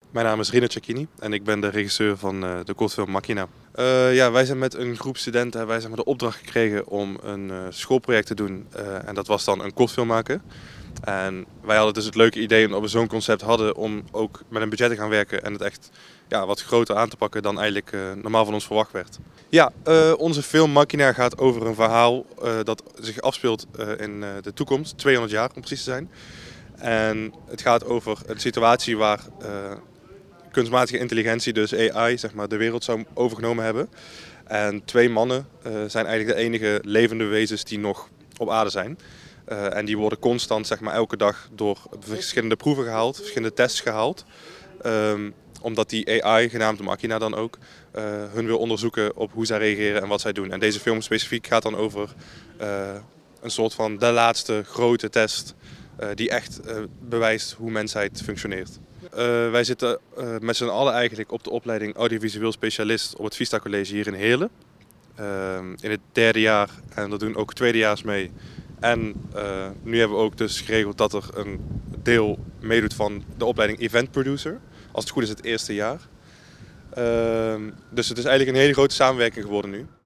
Mijn naam is Rino Cecchini en ik ben de regisseur van de kortfilm Machina. Ja, wij zijn met een groep studenten wij zijn de opdracht gekregen om een schoolproject te doen. En dat was dan een kortfilm maken. En wij hadden dus het leuke idee omdat we zo'n concept hadden om ook met een budget te gaan werken en het echt wat groter aan te pakken dan eigenlijk normaal van ons verwacht werd. Ja, onze film Machina gaat over een verhaal dat zich afspeelt in de toekomst, 200 jaar om precies te zijn. En het gaat over een situatie waar kunstmatige intelligentie, dus AI, zeg maar, de wereld zou overgenomen hebben. En twee mannen zijn eigenlijk de enige levende wezens die nog op aarde zijn. En die worden constant, zeg maar, elke dag door verschillende proeven gehaald, verschillende tests gehaald. Omdat die AI, genaamd de Machina dan ook, hun wil onderzoeken op hoe zij reageren en wat zij doen. En deze film specifiek gaat dan over een soort van de laatste grote test die echt bewijst hoe mensheid functioneert. Wij zitten met z'n allen eigenlijk op de opleiding audiovisueel specialist op het Vista College hier in Heerlen. In het derde jaar en dat doen ook tweedejaars mee. En nu hebben we ook dus geregeld dat er een deel meedoet van de opleiding Event Producer. Als het goed is het eerste jaar. Dus het is eigenlijk een hele grote samenwerking geworden nu.